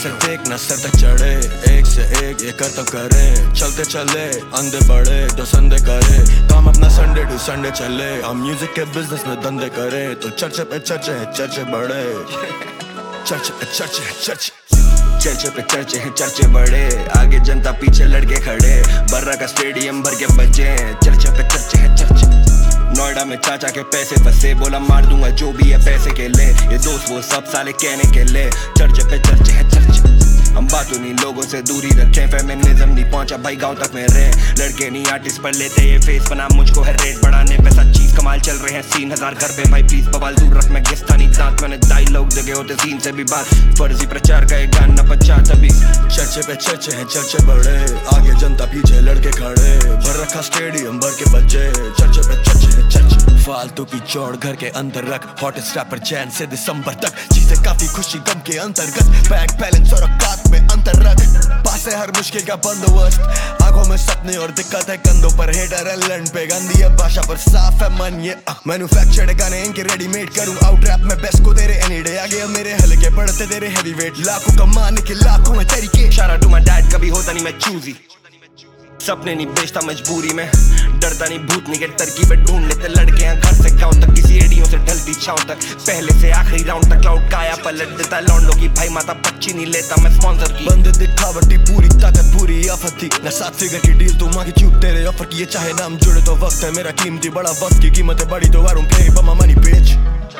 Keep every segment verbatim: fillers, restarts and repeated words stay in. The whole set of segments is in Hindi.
से देख न सर तक चढ़े, एक से एक ये करतब करे, चलते चले अंधे बड़े दो संडे करे, काम अपना संडे टू संडे चले, हम म्यूजिक के बिजनेस में धंधे करे, तो चर्चे पे चर्चे है चर्चे बड़े, चर्चे पे चर्चे है चर्चे चर्चे पे चर्चे हैं चर्चे बड़े, आगे जनता पीछे लड़के खड़े, बर्रा का स्टेडियम भर के बजे, चर्चे पे चर्चे हैं चर्चे। नोएडा में चाचा के पैसे फंसे, बोला मार दूंगा जो भी है पैसे के ले, ये दोस्त वो सब साले कहने के ले, चर्चे पे चर्चे हैं चर्चे। हम बातों नहीं लोगों से दूरी रखें, फेमिनिज्म नहीं पहुंचा भाई गांव तक में रहे, लड़के नहीं आर्टिस्ट पर लेते ये फेस बना, मुझको है रेट बढ़ाने पैसा चीज कमाल चल रहे हैं सीन हजार घर पे भाई प्लीज बवाल दूर रख, मैं गिस्तानी दांत मैंने डायलॉग जगह होते सीन से भी बात, फर्जी प्रचार का एक गाना पचा तभी, चर्चे पे चर्चे हैं चर्चे बड़े, आगे जनता पीछे लड़के खड़े, भर रखा स्टेडियम भर के बच्चे, चर्चे पे चर्चे हैं चर्चे। फालतू की चौड़ घर के अंदर रख, हॉटेस्ट रैपर जैन से दिसंबर तक, चीजें काफी खुशी गम के अंतर्गत, बैंक बैलेंस और औकात में अंतर रख, पास है हर मुश्किल का बंदोबस्त, आंखों में सपने और दिक्कत है कंधों पर, हेटर है लंड पे गंदी है भाषा पर साफ है मन, ये मैन्युफैक्चर्ड गाने इनके रेडीमेड करूं आउट रैप में बेस्ट को तेरे एनी डे, आगे मेरे हल्के पड़ते तेरे हैवी वेट, लाखों कमाने के लाखों में तरीके, शारा टू माय डैड कभी होता नहीं मैं चूजी, सपने नहीं बेचता मजबूरी में, डरता नहीं भूत नहीं के तरकीबें ढूंढ लेते लड़के हैं घर से गांव तक, किसी एडियों से ढलती छांव तक, पहले से आखिरी राउंड तक क्लाउड काया पलट देता, लौंडों की भाई माता बच्ची नहीं लेता मैं स्पॉन्सर की, बंदे दिखावटी पूरी ताकत पूरी आफत थी, न सात फिगर की डील तू मांगी चूप तेरे ऑफर की, ये चाहे नाम जुड़े तो वक्त है मेरा कीमती बड़ा, वक्त की कीमत है बड़ी तो वारूं पे बमा मनी पेज,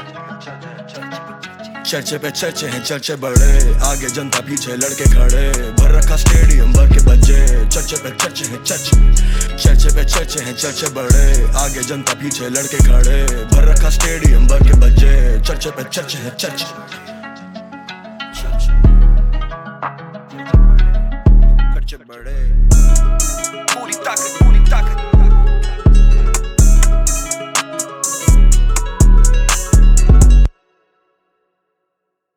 चर्चे पे चर्चे हैं चर्चे बड़े, आगे जनता पीछे लड़के खड़े, भर रखा स्टेडियम भर के बच्चे, चर्चे पे चर्चे हैं चर्चे, चर्चे पे चर्चे हैं चर्चे बड़े, आगे जनता पीछे लड़के खड़े, भर रखा स्टेडियम भर के बच्चे, चर्चे पे चर्चे हैं चर्चे, चर्चे बड़े।